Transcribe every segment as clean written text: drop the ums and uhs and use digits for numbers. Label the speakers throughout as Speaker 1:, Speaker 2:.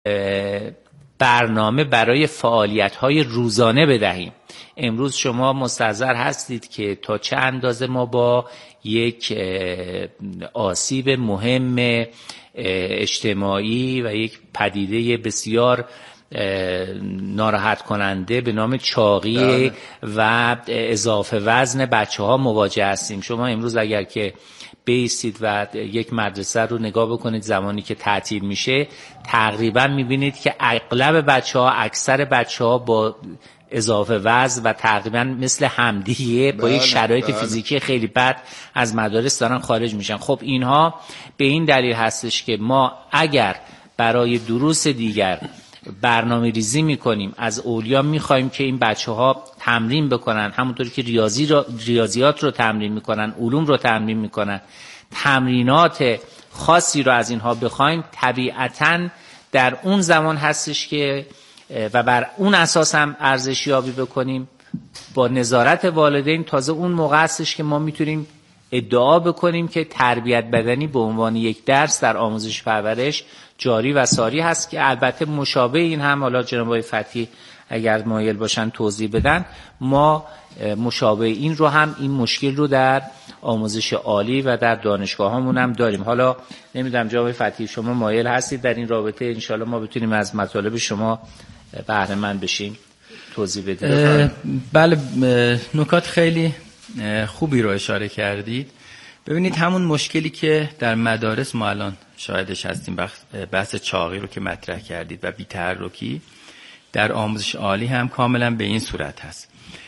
Speaker 1: برنامه برای فعالیت‌های روزانه بدهیم. امروز شما مستحضر هستید که تا چه اندازه ما با یک آسیب مهم اجتماعی و یک پدیده بسیار ناراحت کننده به نام چاقی و اضافه وزن بچه ها مواجه هستیم. شما امروز اگر که بیستید و یک مدرسه رو نگاه بکنید زمانی که تعطیل میشه، تقریبا میبینید که اغلب بچه ها، اکثر بچه ها با اضافه وزن و تقریبا مثل همدیگه با یک شرایط فیزیکی خیلی بد از مدارس دارن خارج میشن. خب اینها به این دلیل هستش که ما اگر برای دروس دیگر برنامه ریزی میکنیم، از اولیا میخوایم که این بچه ها تمرین بکنن، همونطوری که ریاضیات رو تمرین میکنن، علوم رو تمرین میکنن، تمرینات خاصی رو از اینها بخوایم، طبیعتاً در اون زمان هستش که و بر اون اساس هم ارزشیابی بکنیم با نظارت والدین. تازه اون موقع هستش که ما میتونیم ادعا بکنیم که تربیت بدنی به عنوان یک درس در آموزش پرورش جاری و ساری هست، که البته مشابه این هم، حالا جناب آقای فتحی اگر مایل باشن توضیح بدن، ما مشابه این رو هم، این مشکل رو در آموزش عالی و در دانشگاه همون هم داریم. حالا نمیدونم جناب آقای فتحی شما مایل هستید در این رابطه انشالله ما بتونیم از مطالب شما بهره مند بشیم، توضیح بدید.
Speaker 2: بله، نکات خیلی خوبی رو اشاره کردید. ببینید همون مشکلی که در مدارس ما الان شاهدش هستیم، بحث چاقی رو که مطرح کردید و بی‌تحرکی، در آموزش عالی هم کاملا به این صورت هست.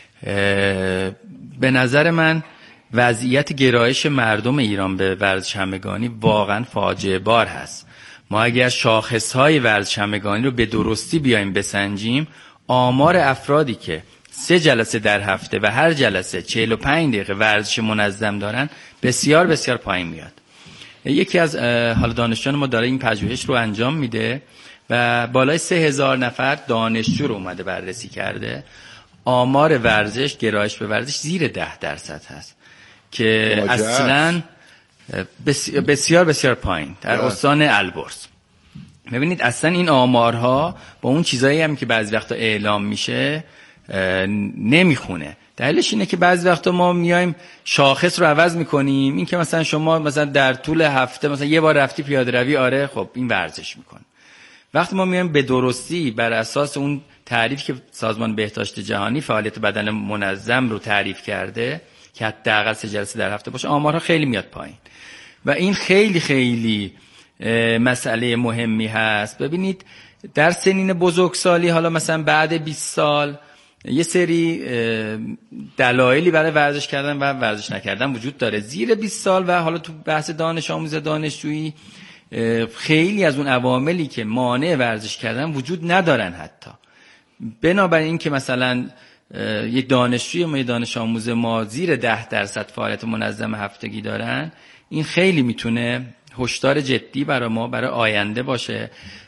Speaker 2: به نظر من وضعیت گرایش مردم ایران به ورزش همگانی واقعا فاجعه بار هست. ما اگر شاخصهای ورزش همگانی رو به درستی بیایم بسنجیم، آمار افرادی که 3 جلسه در هفته و هر جلسه 45 دقیقه ورزش منظم دارن بسیار بسیار پایین میاد. یکی از حالا دانشجویان ما داره این پژوهش رو انجام میده و بالای 3000 نفر دانشجو رو اومده بررسی کرده. آمار ورزش، گرایش به ورزش زیر 10% هست که اصلا بسیار بسیار پایین در استان البرز. ببینید اصلا این آمارها با اون چیزایی هم که بعضی وقتا اعلام میشه نمیخونه. دلیلش اینه که بعضی وقتا ما میایم شاخص رو عوض میکنیم. این که مثلا شما مثلا در طول هفته مثلا یه بار رفتی پیاده روی، آره خب این ورزش میکنه. وقتی ما میایم به درستی بر اساس اون تعریفی که سازمان بهداشت جهانی فعالیت بدن منظم رو تعریف کرده که حداقل 3 جلسه در هفته باشه، آمارها خیلی میاد پایین و این خیلی خیلی مسئله مهمی هست. ببینید در سنین بزرگسالی، حالا مثلا بعد 20 سال، یه سری دلایلی برای ورزش کردن و ورزش نکردن وجود داره. زیر 20 سال و حالا تو بحث دانش آموز دانشجویی خیلی از اون عواملی که مانع ورزش کردن وجود ندارن حتی. بنابراین این که مثلا یک دانشجوی ما، یک دانش آموز ما زیر 10% فعالیت منظم هفتگی دارن، این خیلی میتونه هشدار جدی برای ما برای آینده باشه.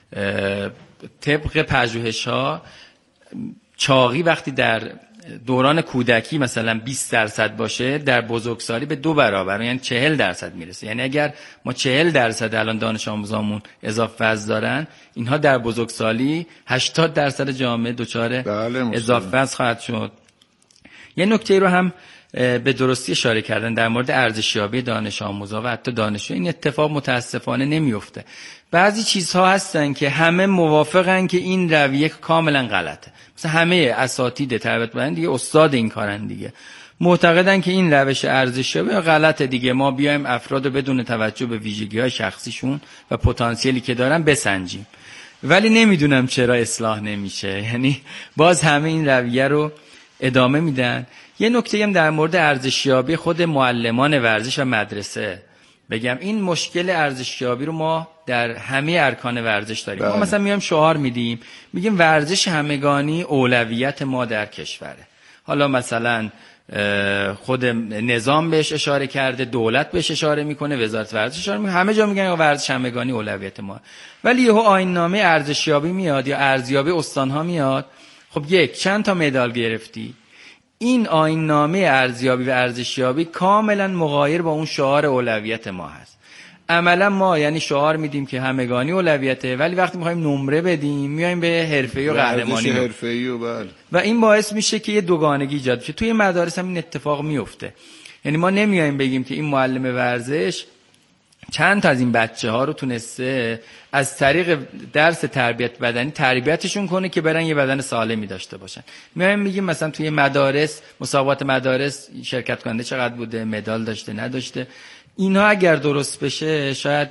Speaker 2: طبق پژوهش‌ها چاقی وقتی در دوران کودکی مثلا 20% باشه، در بزرگسالی به 2 برابر یعنی 40% میرسه. یعنی اگر ما 40% الان دانش آموزامون اضافه وزن دارن، اینها در بزرگسالی 80% جامعه دچار اضافه وزن خواهد شد. یه نکته رو هم به درستی اشاره کردن در مورد ارزشیابی دانش آموزا و حتی دانشجو. این اتفاق متاسفانه نمیفته. بعضی چیزها هستن که همه موافقن که این رویه کاملا غلطه. مثلا همه اساتید تربیت بدنی دیگه استاد این کارن دیگه، معتقدن که این روش ارزشیابی غلطه دیگه. ما بیایم افراد بدون توجه به ویژگی‌های شخصیشون و پتانسیلی که دارن بسنجیم. ولی نمیدونم چرا اصلاح نمیشه، یعنی باز همه این رویه رو ادامه میدن. یه نکته هم در مورد ارزشیابی خود معلمان ورزش و مدرسه بگم. این مشکل ارزشیابی رو ما در همه ارکان ورزش داریم. ما مثلا میایم شعار میدیم، میگیم ورزش همگانی اولویت ما در کشوره. حالا مثلا خود نظام بهش اشاره کرده، دولت بهش اشاره میکنه، وزارت ورزش اشاره میکنه، همه جا میگن ورزش همگانی اولویت ما. ولی یهو آیین‌نامه ارزشیابی میاد یا ارزیابی استان‌ها میاد، خب چند تا مدال گرفتی؟ این آیین‌نامه ارزیابی و ارزشیابی کاملا مغایر با اون شعار اولویت ما هست. عملا ما یعنی شعار میدیم که همگانی اولویته، ولی وقتی میخوایم نمره بدیم میایم به حرفه‌ای و قهرمانی و این باعث میشه که یه دوگانگی ایجاد بشه. توی مدارس هم این اتفاق میفته. یعنی ما نمیایم بگیم که این معلم ورزش چند تا از این بچه‌ها رو تونسته از طریق درس تربیت بدنی تربیتشون کنه که برن یه بدن سالمی داشته باشن. میایم میگیم مثلا توی مدارس، مسابقات مدارس شرکت کننده چقدر بوده، مدال داشته نداشته. اینها اگر درست بشه شاید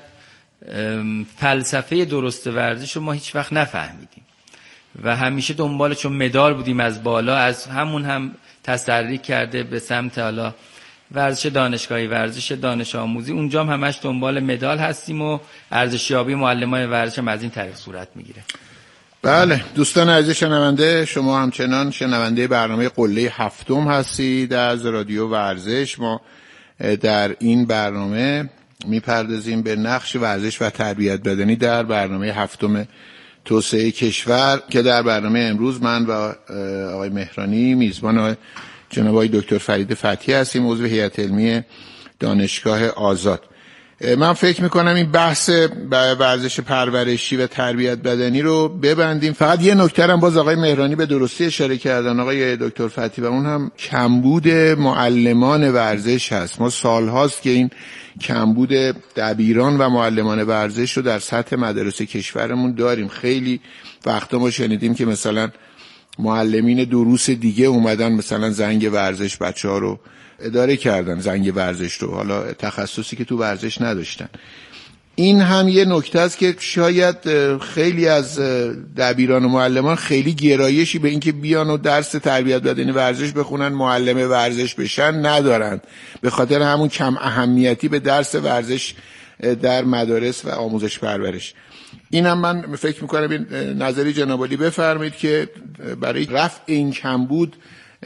Speaker 2: فلسفه درست ورزش رو ما هیچ وقت نفهمیدیم و همیشه دنبال چون مدال بودیم از بالا، از همون هم تسری کرده به سمت حالا ورزش دانشگاهی، ورزش دانش آموزی، اونجا هم همش دنبال مدال هستیم و ارزشیابی معلمان ورزش هم از این طریق صورت میگیره.
Speaker 3: بله دوستان عزیز شنونده، شما همچنان شنونده برنامه قله هفتم هستید از رادیو ورزش. ما در این برنامه میپردازیم به نقش ورزش و تربیت بدنی در برنامه هفتم توسعه کشور که در برنامه امروز من و آقای مهرانی میزبان جناب آقای دکتر فرید فتحی هستیم، عضو هیئت علمی دانشگاه آزاد. من فکر میکنم این بحث ورزش پرورشی و تربیت بدنی رو ببندیم. فقط یه نکته هم باز آقای مهرانی به درستی اشاره کردن آقای دکتر فتحی و اون هم کمبود معلمان ورزش هست. ما سالهاست که این کمبود دبیران و معلمان ورزش رو در سطح مدارس کشورمون داریم. خیلی وقتا ما شنیدیم که مثلا معلمین دروس دیگه اومدن مثلا زنگ ورزش بچه‌ها رو اداره کردن، زنگ ورزش رو، حالا تخصصی که تو ورزش نداشتن. این هم یه نکته است که شاید خیلی از دبیران و معلمان خیلی گرایشی به اینکه بیان و درس تربیت بدنی ورزش بخونن، معلم ورزش بشن ندارن، به خاطر همون کم اهمیتی به درس ورزش در مدارس و آموزش پرورش. اینم من فکر میکنم این نظری جناب عالی بفرمایید که برای رفع این کمبود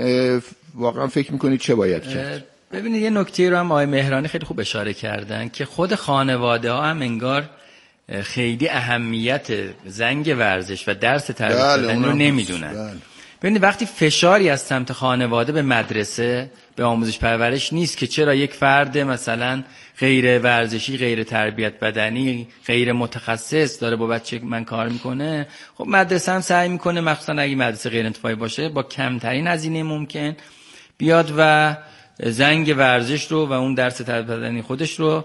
Speaker 3: واقعا فکر میکنید چه باید کرد؟
Speaker 2: ببینید یه نکته رو هم آقای مهرانی خیلی خوب اشاره کردن که خود خانواده ها هم انگار خیلی اهمیت زنگ ورزش و درس تربیت بدنی رو نمیدونن. ببینید وقتی فشاری از سمت خانواده به مدرسه، به آموزش پرورش نیست که چرا یک فرد مثلا غیر ورزشی، غیر تربیت بدنی، غیر متخصص داره با بچه من کار میکنه، خب مدرسه هم سعی میکنه مخصوصا اگه مدرسه غیر انتفاعی باشه با کمترین هزینه ممکن بیاد و زنگ ورزش رو و اون درس تربیت بدنی خودش رو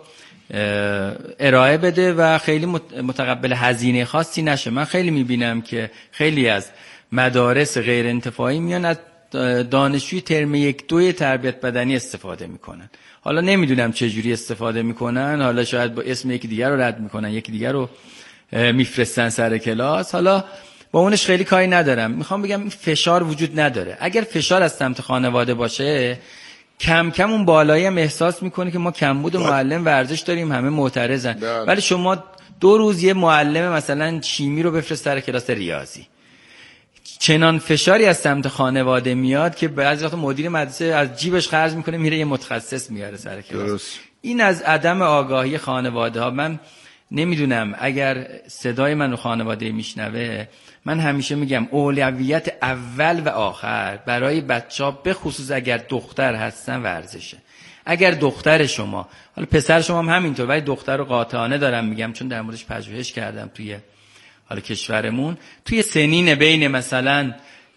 Speaker 2: ارائه بده و خیلی متقبل هزینه خاصی نشه. من خیلی میبینم که خیلی از مدارس غیر انتفاعی میان از دانشجوی ترم 1-2 تربیت بدنی استفاده میکنن. حالا نمیدونم چه جوری استفاده میکنن، حالا شاید با اسم یکی دیگر رو رد میکنن، یکی دیگر رو میفرستن سر کلاس، حالا با اونش خیلی کاری ندارم. میخوام بگم این فشار وجود نداره. اگر فشار از سمت خانواده باشه کم کم اون بالایی هم احساس میکنه که ما کمبود معلم ورزش داریم، همه معترضن. ولی شما 2 روز یه معلم مثلا شیمی رو بفرست سر کلاس ریاضی، چنان فشاری از سمت خانواده میاد که بعضی وقت مدیر مدرسه از جیبش خرج میکنه میره یه متخصص میاره سر کلاس. این از عدم آگاهی خانواده ها. من نمیدونم اگر صدای من رو خانواده میشنوه، من همیشه میگم اولویت اول و آخر برای بچه‌ها به خصوص اگر دختر هستن ورزشه. اگر دختر شما، حالا پسر شما هم همینطور، ولی دختر رو قاطعانه دارم میگم چون در موردش پژوهش کردم توی حالا کشورمون، توی سنین بین مثلا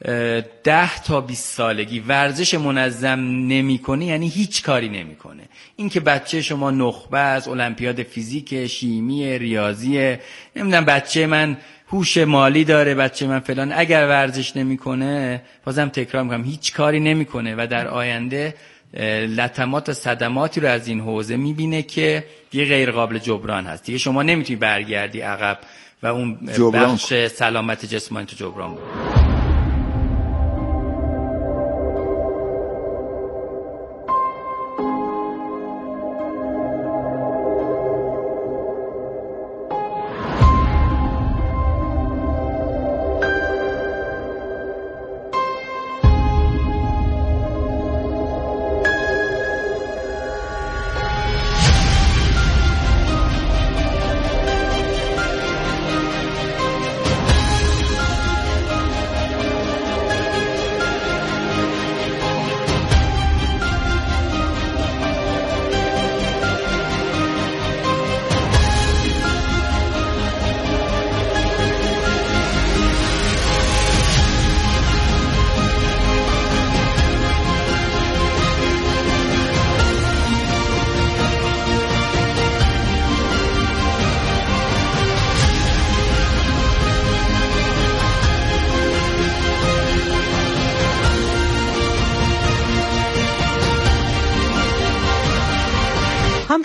Speaker 2: 10 تا 20 سالگی ورزش منظم نمیکنه یعنی هیچ کاری نمیکنه. این که بچه شما نخبه از المپیاد فیزیک، شیمی، ریاضی، نمیدونم بچه من هوش مالی داره، بچه من فلان، اگر ورزش نمیکنه، بازم تکرار میکنم، هیچ کاری نمیکنه و در آینده لطمات و صدماتی رو از این حوزه میبینه که دیگه غیر قابل جبران هست. دیگه شما نمیتونی برگردی عقب و اون بخش سلامت جسمانی تو جبران بود.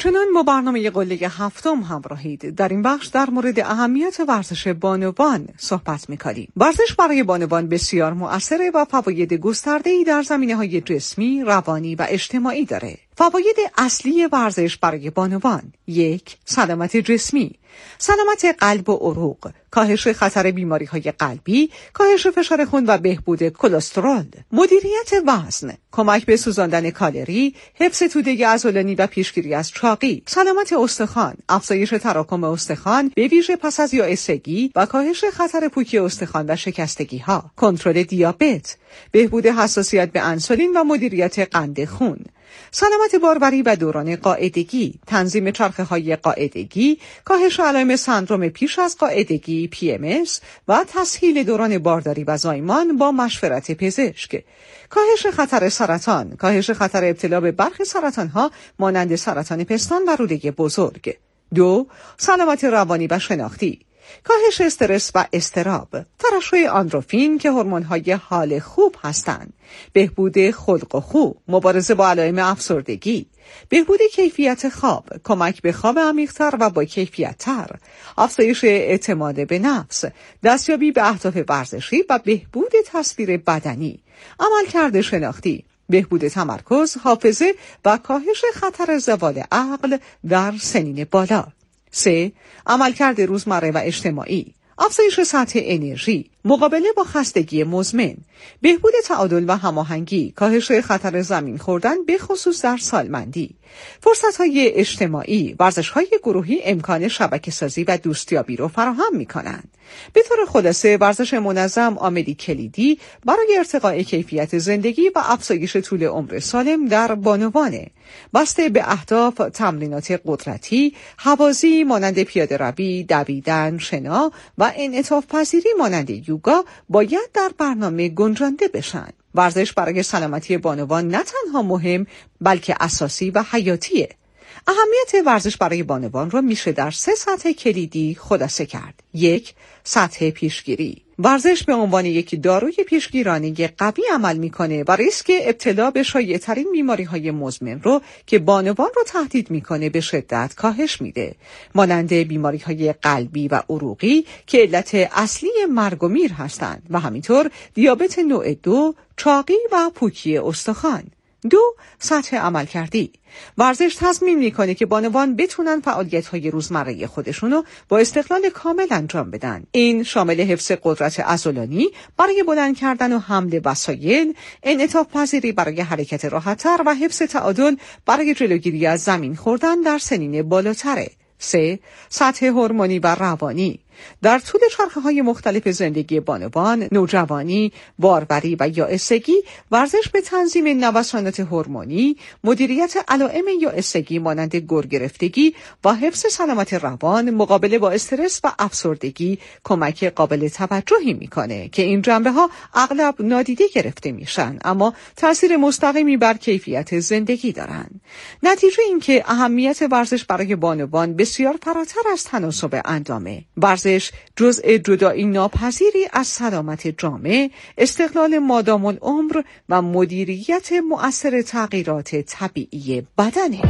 Speaker 4: همچنان با برنامه قله هفتم همراهید. در این بخش در مورد اهمیت ورزش بانوان صحبت می‌کنیم. ورزش برای بانوان بسیار مؤثره و فواید گسترده‌ای در زمینه‌های جسمی، روانی و اجتماعی داره. فواید اصلی ورزش برای بانوان: 1. سلامت جسمی، سلامت قلب و عروق، کاهش خطر بیماری‌های قلبی، کاهش فشار خون و بهبود کلسترول. مدیریت وزن، کمک به سوزاندن کالری، حفظ توده عضلانی و پیشگیری از چاقی. سلامت استخوان، افزایش تراکم استخوان به ویژه پس از یائسگی و کاهش خطر پوکی استخوان و شکستگی‌ها. کنترل دیابت، بهبود حساسیت به انسولین و مدیریت قند خون. سلامت باروری و دوران قاعدگی، تنظیم چرخه‌های قاعدگی، کاهش علائم سندرم پیش از قاعدگی PMS و تسهیل دوران بارداری و زایمان با مشورت پزشک. کاهش خطر سرطان، کاهش خطر ابتلا به برخی سرطان‌ها مانند سرطان پستان و روده بزرگ. 2. سلامت روانی و شناختی، کاهش استرس و اضطراب، ترشح آندروفین که هورمون‌های حال خوب هستند، بهبود خلق و خو، مبارزه با علائم افسردگی، بهبود کیفیت خواب، کمک به خواب عمیق‌تر و با کیفیت‌تر، افزایش اعتماد به نفس، دستیابی به اهداف ورزشی و بهبود تصویر بدنی، عملکرد شناختی، بهبود تمرکز، حافظه و کاهش خطر زوال عقل در سنین بالا. 3. عملکرد روزمره و اجتماعی، افزایش سطح انرژی، مقابله با خستگی مزمن، بهبود تعادل و هماهنگی، کاهش خطر زمین خوردن به خصوص در سالمندی، فرصت‌های اجتماعی، ورزش‌های گروهی امکان شبکه‌سازی و دوستیابی رو فراهم می‌کنند. به طور خلاصه ورزش منظم عاملی کلیدی برای ارتقاء کیفیت زندگی و افزایش طول عمر سالم در بانوانه. بسته به اهداف، تمرینات قدرتی، هوازی مانند پیاده‌روی، دویدن، شنا و انعطاف پذیری مانند یوگا باید در برنامه گنجانده بشن. ورزش برای سلامتی بانوان نه تنها مهم بلکه اساسی و حیاتیه. اهمیت ورزش برای بانوان را میشه در 3 سطح کلیدی خلاصه کرد. 1. سطح پیشگیری. ورزش به عنوان یک داروی پیشگیرانه قوی عمل میکنه و ریسک ابتلا به شایع‌ترین بیماری‌های مزمن رو که بانوان رو تهدید میکنه به شدت کاهش میده، مانند بیماری‌های قلبی و عروقی که علت اصلی مرگ و میر هستند و همینطور دیابت نوع 2، چاقی و پوکی استخوان. 2. سطح عملکردی. ورزش تضمین میکنه که بانوان بتونن فعالیت‌های روزمره خودشونو با استقلال کامل انجام بدن. این شامل حفظ قدرت عضلانی برای بلند کردن و حمل وسایل، انعطاف پذیری برای حرکت راحت‌تر و حفظ تعادل برای جلوگیری از زمین خوردن در سنین بالاتره. 3. سطح هورمونی و روانی. در طول چرخه‌های مختلف زندگی بانوان، نوجوانی، باروری و یائسگی، ورزش به تنظیم نوسانات هورمونی، مدیریت علائم یائسگی مانند گرگرفتگی و حفظ سلامت روان، مقابله با استرس و افسردگی کمک قابل توجهی میکنه که این جنبه‌ها اغلب نادیده گرفته میشن اما تأثیر مستقیمی بر کیفیت زندگی دارن. نتیجه این که اهمیت ورزش برای بانوان بسیار فراتر از تناسب اندامه. ورزش جزء جدایی ناپذیری از سلامت جامع، استقلال مادام العمر و مدیریت مؤثر تغییرات طبیعی بدنه.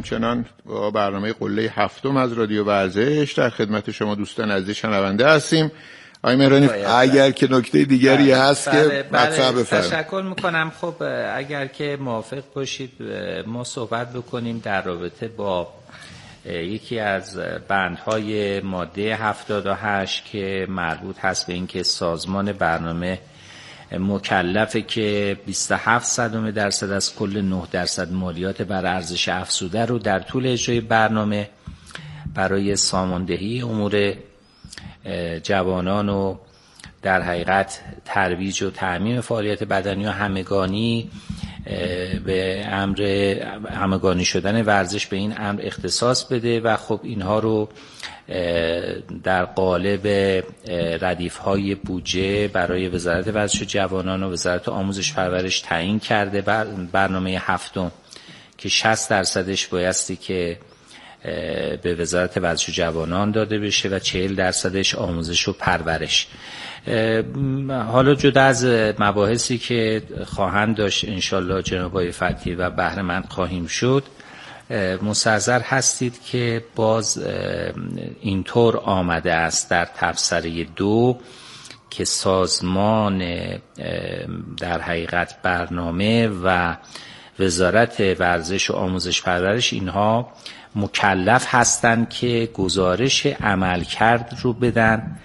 Speaker 3: همچنان با برنامه قله هفتم از رادیو ورزش در خدمت شما دوستان عزیز شنونده هستیم. آقای مهرانی اگر که نکته دیگری هست که مطرح بفرمایید.
Speaker 1: تشکر میکنم. خب اگر که موافق باشید ما صحبت بکنیم در رابطه با یکی از بندهای ماده 78 که مربوط هست به اینکه سازمان برنامه مکلفه که 27% از کل 9% مالیات بر ارزش افزوده رو در طول اجرای برنامه برای ساماندهی امور جوانان و در حقیقت ترویج و تعمیم فعالیت بدنی و همگانی به امر همگانی شدن ورزش به این امر اختصاص بده و خب اینها رو در قالب ردیف‌های بودجه برای وزارت ورزش و جوانان و وزارت آموزش پرورش تعیین کرده. برنامه هفتم که 60% بایستی که به وزارت ورزش و جوانان داده بشه و 40% آموزش و پرورش. حالا جدا از مباحثی که خواهند داشت انشالله جناب آقای فتحی و بهره مند خواهیم شد، مستحضر هستید که باز اینطور آمده است در تبصره 2 که سازمان در حقیقت برنامه و وزارت ورزش و آموزش پرورش اینها مکلف هستند که گزارش عملکرد رو بدن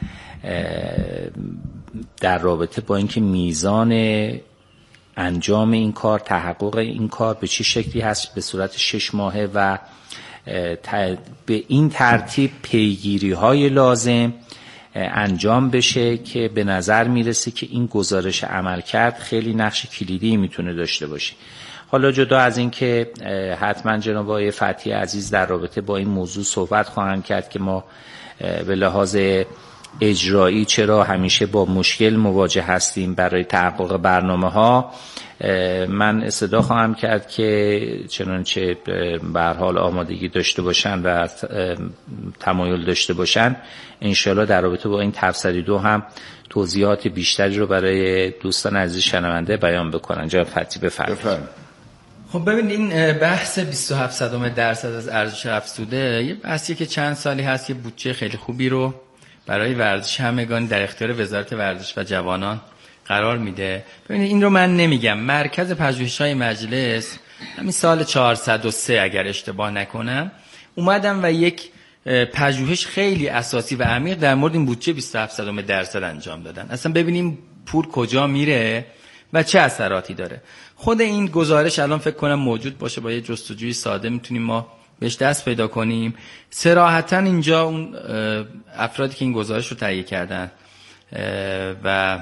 Speaker 1: در رابطه با اینکه میزان انجام این کار، تحقق این کار به چه شکلی هست به صورت 6 ماهه و به این ترتیب پیگیری های لازم انجام بشه که به نظر میرسه که این گزارش عملکرد خیلی نقش کلیدی میتونه داشته باشه. حالا جدا از این که حتما جناب آقای فتحی عزیز در رابطه با این موضوع صحبت خواهند کرد که ما به لحاظ اجرایی چرا همیشه با مشکل مواجه هستیم برای تحقق برنامه ها، من استدعا خواهم کرد که چنانچه به هر حال آمادگی داشته باشن و تمایل داشته باشن انشالله در رابطه با این تبصره 2 هم توضیحات بیشتری رو برای دوستان عزیز شنونده بیان بکنن. جناب فتحی بفرمایید.
Speaker 2: خب ببین این بحث 27% از ارزش افزوده یه بحثیه که چند سالی هست که بودجه خیلی خوبی رو برای ورزش همگانی در اختیار وزارت ورزش و جوانان قرار میده. ببینید این رو من نمیگم، مرکز پژوهش‌های مجلس همین سال 403 اگر اشتباه نکنم اومدم و یک پژوهش خیلی اساسی و عمیق در مورد این بودجه 27% انجام دادن. اصلا ببینیم پول کجا میره و چه اثراتی داره. خود این گزارش الان فکر کنم موجود باشه، با یه جستجوی ساده میتونیم ما بهش دست پیدا کنیم. صراحتاً اینجا اون افرادی که این گزارش رو تهیه کردن و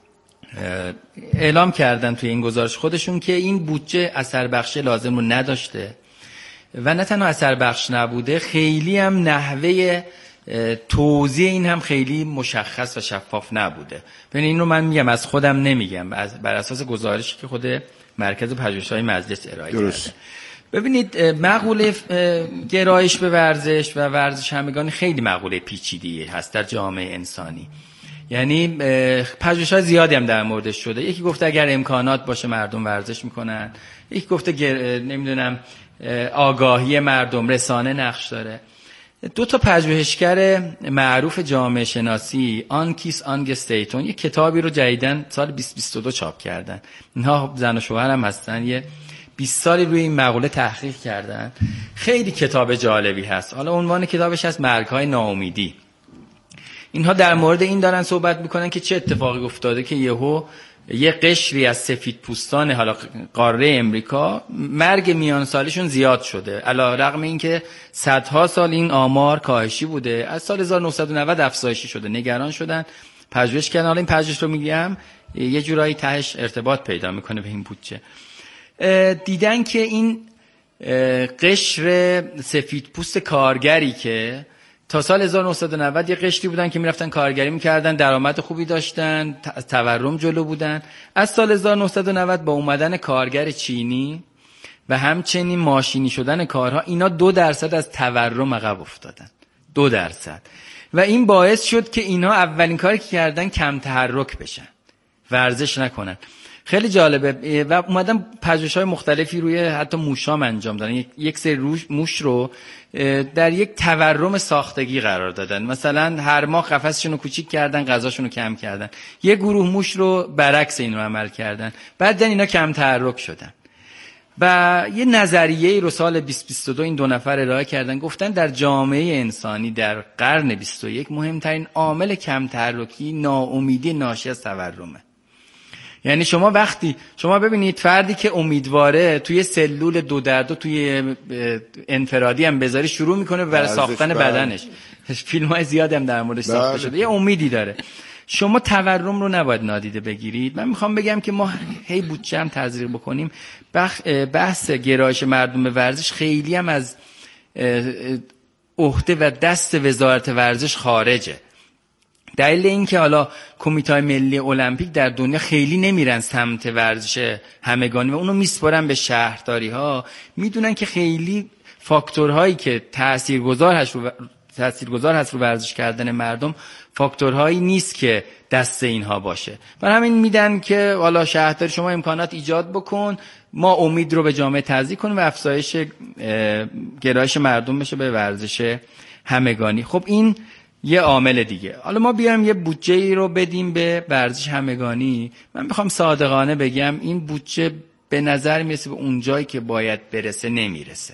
Speaker 2: اعلام کردن توی این گزارش خودشون که این بودجه اثر بخشی لازم رو نداشته و نه تنها اثر بخش نبوده، خیلی هم نحوه توزیع این هم خیلی مشخص و شفاف نبوده. ببین این رو من میگم، از خودم نمیگم، بر اساس گزارشی که خود مرکز پژوهش‌های مجلس ارائه کرده. ببینید مقوله گرایش به ورزش و ورزش همگانی خیلی مقوله پیچیده‌ای هست در جامعه انسانی. یعنی پژوهش‌های زیادی هم در موردش شده. یکی گفته اگر امکانات باشه مردم ورزش میکنن، یکی گفته نمیدونم آگاهی مردم، رسانه نقش داره. 2 تا پژوهشگر معروف جامعه شناسی، آنکیس آنگستیتون، یک کتابی رو جدیداً سال 2022 چاپ کردن. اینها زن و شوهر هم هستن، یه 20 سالی روی این مقوله تحقیق کردن. خیلی کتاب جالبی هست. حالا عنوان کتابش هست مرگ‌های ناامیدی. اینها در مورد این دارن صحبت میکنن که چه اتفاقی افتاده که یه قشری از سفید پوستان حالا قاره امریکا مرگ میان سالشون زیاد شده، علی رغم اینکه صدها سال این آمار کاهشی بوده، از سال 1990 افزایشی شده. نگران شدن، پژوهش کردن. حالا این پژوهش رو میگم یه جورایی تهش ارتباط پیدا میکنه به این بودجه. دیدن که این قشر سفید پوست کارگری که تا سال 1990 یه قشری بودن که میرفتن کارگری میکردن، درآمد خوبی داشتن، تورم جلو بودن. از سال 1990 با اومدن کارگر چینی و همچنین ماشینی شدن کارها، اینا 2% از تورم عقب افتادن. 2%. و این باعث شد که اینا اولین کاری که کردن کم تحرک بشن، ورزش نکنن. خیلی جالبه و اومدن پژوهش‌های مختلفی روی حتی موشام انجام دادن. یک سری موش رو در یک تورم ساختگی قرار دادن. مثلا هر ماه قفسشون رو کوچیک کردن، غذاشون رو کم کردن. یک گروه موش رو برعکس این رو عمل کردن. بعدن اینا کم تحرک شدن. و یه نظریه‌ای رو سال 2022 این دو نفر ارائه کردن. گفتن در جامعه انسانی در قرن 21 مهمترین عامل کم تحرکی ناامیدی ناشی از تورمه. یعنی شما ببینید فردی که امیدواره توی سلول 2x2 توی انفرادی هم بذاری شروع میکنه برای ساختن بدنش. فیلم‌های زیادی هم در موردش ساخته شده. یه امیدی داره. شما تورم رو نباید نادیده بگیرید. من میخوام بگم که ما هی بودجه هم تزریق بکنیم. بحث گرایش مردم به ورزش خیلی هم از عهده و دست وزارت ورزش خارجه. دلیل این که حالا کمیته ملی المپیک در دنیا خیلی نمیرن سمت ورزش همگانی و اونو میسپارن به شهرداری ها. میدونن که خیلی فاکتورهایی که تاثیرگذار هست رو ورزش کردن مردم فاکتورهایی نیست که دست اینها باشه. برای همین میدن که حالا شهرداری شما امکانات ایجاد بکن، ما امید رو به جامعه تزریق کنیم و افزایش گرایش مردم بشه به ورزش همگانی. خب این یه عامل دیگه. حالا ما بیایم یه بودجه‌ای رو بدیم به ورزش همگانی. من میخوام صادقانه بگم این بودجه به نظر میرسه به اون جایی که باید برسه نمیرسه.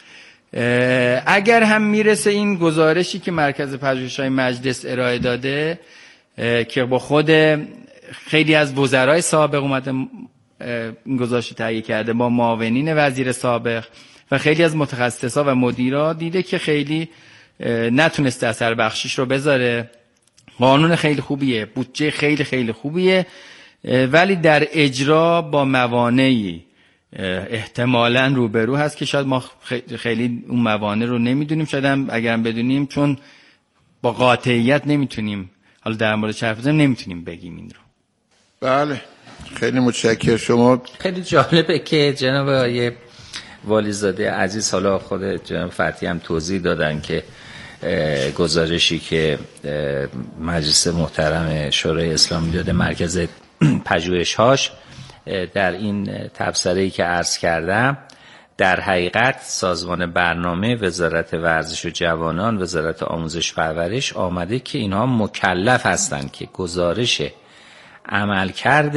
Speaker 2: اگر هم میرسه این گزارشی که مرکز پژوهش‌های مجلس ارائه داده که با خود خیلی از وزرای سابق اومده این گزارش تهیه کرده با معاونین وزیر سابق و خیلی از متخصصا و مدیرا، دیده که خیلی نتونسته اثر بخشیش رو بذاره. قانون خیلی خوبیه، بودجه خیلی خیلی خوبیه، ولی در اجرا با موانعی احتمالاً روبرو هست که شاید ما خیلی اون موانع رو نمیدونیم، شاید هم اگرم بدونیم چون با قاطعیت نمیتونیم حالا در مورد حرف بزنیم، نمیتونیم بگیم این رو.
Speaker 3: بله خیلی متشکرم. شما
Speaker 1: خیلی جالبه که جناب آقای والیزاده عزیز، حالا خود جناب فتحی هم توضیح دادن که گزارشی که مجلس محترم شورای اسلامی داده مرکز پژوهش‌هاش در این تبصره‌ای که عرض کردم، در حقیقت سازمان برنامه، وزارت ورزش و جوانان، وزارت آموزش پرورش آمده که اینها مکلف هستند که گزارش عملکرد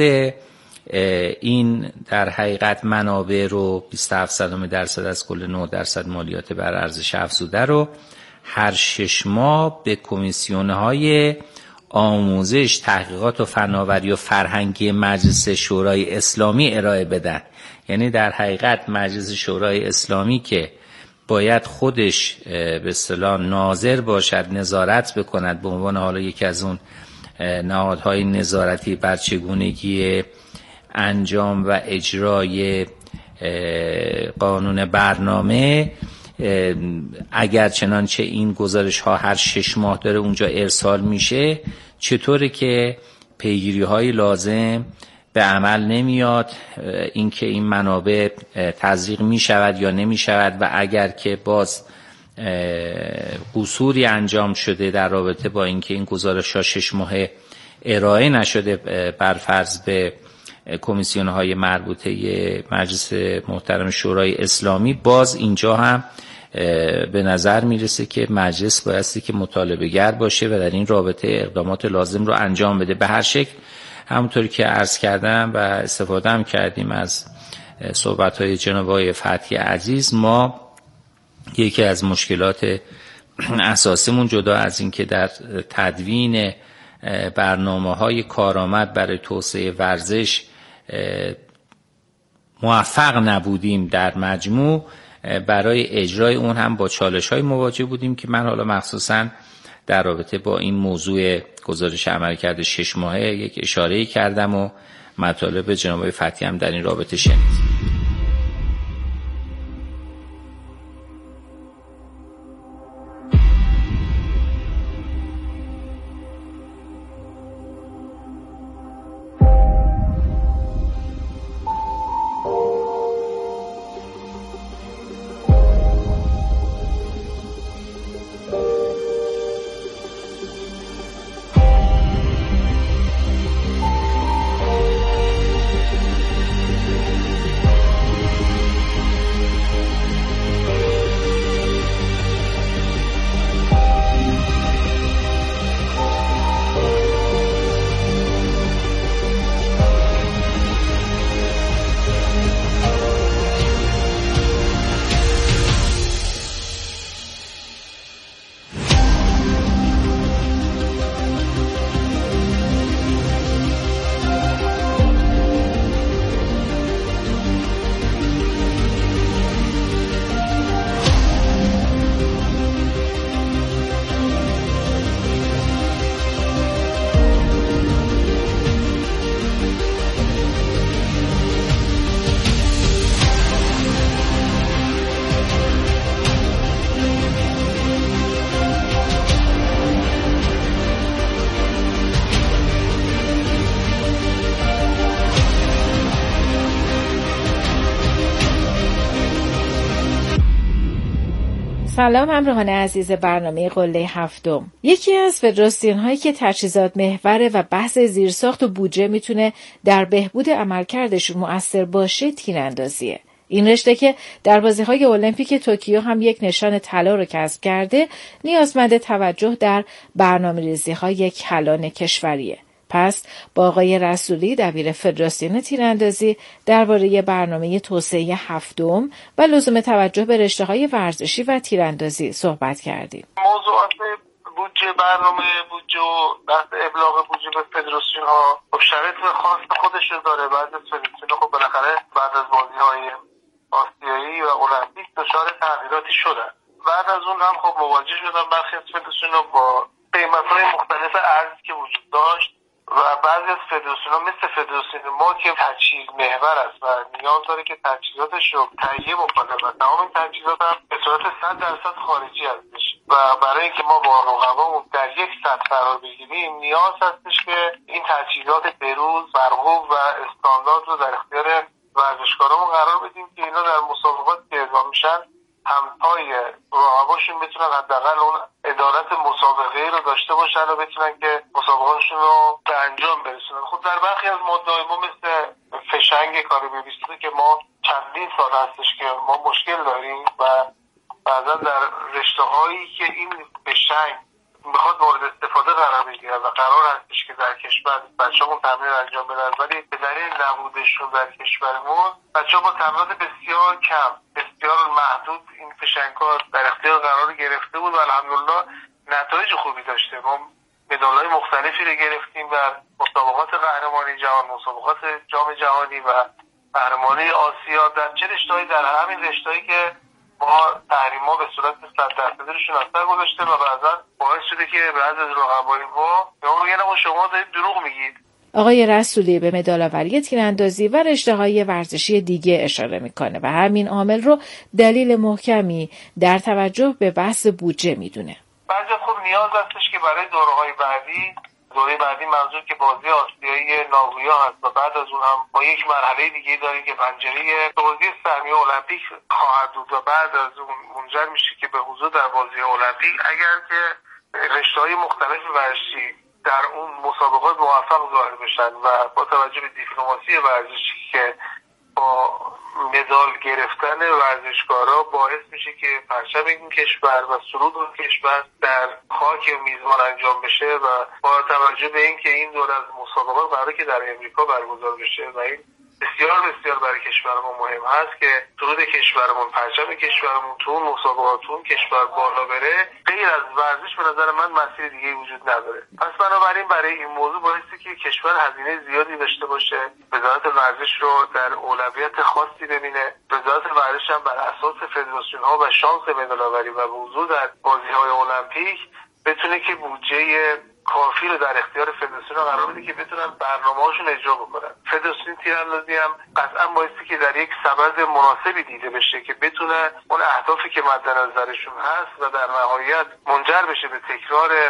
Speaker 1: این در حقیقت منابع رو 27% از کل 9% مالیات بر ارزش افزوده رو هر 6 ماه به کمیسیون‌های آموزش، تحقیقات و فناوری و فرهنگی مجلس شورای اسلامی ارائه بدن. یعنی در حقیقت مجلس شورای اسلامی که باید خودش به اصطلاح ناظر باشد، نظارت بکند به عنوان حالا یکی از اون نهادهای نظارتی بر چگونگی انجام و اجرای قانون برنامه، اگر چنانچه این گزارش ها هر 6 ماه داره اونجا ارسال میشه، چطوره که پیگیری های لازم به عمل نمیاد، اینکه این منابع تزریق میشود یا نمیشود و اگر که باز قصوری انجام شده در رابطه با اینکه این گزارش ها 6 ماه ارائه نشده بر فرض به کمیسیون های مربوطه مجلس محترم شورای اسلامی، باز اینجا هم به نظر میرسه که مجلس بایستی که مطالبه گر باشه و در این رابطه اقدامات لازم رو انجام بده. به هر شکل همونطوری که عرض کردم و استفاده هم کردیم از صحبت های جناب آقای فتحی عزیز، ما یکی از مشکلات اساسیمون جدا از این که در تدوین برنامه‌های کارآمد برای توسعه ورزش موفق نبودیم، در مجموع برای اجرای اون هم با چالش‌های مواجه بودیم که من حالا مخصوصاً در رابطه با این موضوع گزارش عملکرد 6 ماهه یک اشاره‌ای کردم و مطالب جناب آقای فتحی هم در این رابطه شنید.
Speaker 5: سلام همراهان عزیز برنامه قله هفتم. یکی از فدراسیون هایی که تجهیزات محوره و بحث زیرساخت و بودجه میتونه در بهبود عملکردشون مؤثر باشه تیراندازیه. این رشته که در بازی‌های المپیک توکیو هم یک نشان طلا رو کسب کرده، نیازمند توجه در برنامه‌ریزی‌های کلان کشوریه. پس با آقای رسولی دبیر فدراسیون تیراندازی درباره برنامه توسعه هفتم و لزوم توجه به رشته‌های ورزشی و تیراندازی صحبت کردیم.
Speaker 6: موضوعات بودجه، برنامه بودجه و بحث ابلاغ بودجه به فدراسیون ها شرایط خاص خودش رو داره. بعضی از فدراسیون خب بالاخره بعد از بازی‌های آسیایی و المپیک دچار تغییراتی شدن. بعد از اون هم خب مواجه شدن برخی از فدراسیون با قیمت‌های مختلف ارزی که وجود داشت و بعضی از فدراسیون‌ها مثل فدراسیون ما که تجهیز محور است و نیاز داره که تجهیزاتش رو تهیه بکنه و تمام این تجهیزات هم به صورت 100% خارجی هستش و برای اینکه ما با رقبامون در یک سطح قرار بگیریم نیاز هستش که این تجهیزات بروز، مرغوب و استاندارد رو در اختیار ورزشکارامون قرار بدیم که اینا در مسابقات که اعلام میشن همپای رقباشون بتونن حداقل اون عدالت مسابقه رو داشته باشن و بتونن که مسابقاتشون رو به انجام برسونن. خب در برخی از مدعای ما مثل فشنگ کاربی 22 که ما چندین سال هستش که ما مشکل داریم و بعضا در رشته هایی که این فشنگ میخواد مورد استفاده قرار بگیره و قرار هستش که در کشور بچه‌مون تمرین انجام بدن، ولی به دلیل نبودشون در کشورمون بچه‌ها با تمرینات بسیار کم، بسیار محدود این فشنگ‌ها در اختیار قرار گرفته بود و الحمدلله نتایج خوبی داشته. ما مدال‌های مختلفی رو گرفتیم در مسابقات قهرمانی جهان، مسابقات جام جهانی و قهرمانی آسیا در چه رشته‌ای، در همین رشته‌ای که ما تحریم‌ها به صورت 100% اثر گذاشته و بعضا باعث شده که بعضی از رقبای ما به ما میگن شما دارید دروغ میگید.
Speaker 5: آقای رسولی به مدال‌آوری تیراندازی و رشته‌های ورزشی دیگه اشاره میکنه و همین عامل رو دلیل محکمی در توجه به بحث بودجه میدونه.
Speaker 6: بعضی خب نیاز هستش که برای دوره‌های بعدی، دوره بعدی منظور که بازی آسیایی ناگویا هست و بعد از اون هم با یک مرحله دیگه داریم که پنجره بازی سهمیه المپیک خواهد بود و بعد از اون منجر میشه که به حضور در بازی المپیک اگر که رشته‌های مختلف ورزشی در اون مسابقات موفق ظاهر بشن و با توجه به دیپلماسی ورزشی که با مدال گرفتن ورزشکارا باعث میشه که پرچم این کشور و سرود اون کشور در خاک میزبان انجام بشه و با توجه به اینکه این دور از مسابقات قراره که در امریکا برگزار بشه و این بسیار بسیار برای کشورمون مهم هست که سرود کشورمون، پرچم کشورمون تو اون مسابقات تو اون کشور بالا بره. غیر از ورزش به نظر من مسیر دیگه وجود نداره. پس بنابراین برای این موضوع باعثه که کشور هزینه زیادی داشته باشه، وزارت ورزش رو در اولویت خاصی ببینه، وزارت ورزش هم بر اساس فدراسیون ها و شانس مدال‌آوری و حضور در بازی‌های المپیک بتونه که بودجه کافی رو در اختیار فدراسیون قرار بده که بتونن برنامه‌هاشون اجرا بکنن. فدراسیون تیراندازی هم قطعا بایستی که در یک سبد مناسبی دیده بشه که بتونه اون اهدافی که مد نظرشون هست و در نهایت منجر بشه به تکرار